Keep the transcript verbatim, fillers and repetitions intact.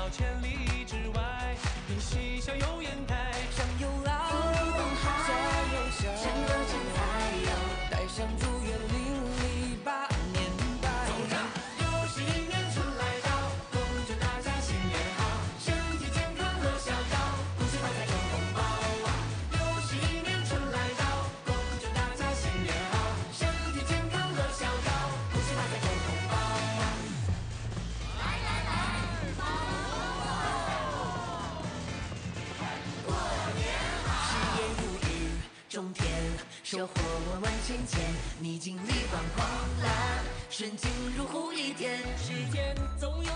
到千里之外，你嬉笑有颜开， 上有老，下有小，山歌千彩哟，带上祝愿邻里把年拜。 走着，又是一年春来到，恭祝大家新年好，身体健康乐逍遥，恭喜发财中红包啊！又是一年春来到，恭祝大家新年好，身体健康乐逍遥，恭喜发财中红包啊！来来来，包过年好！ 事业如日中天，收获万万千千，你经历光光蓝，顺境如虎一天。 世间总有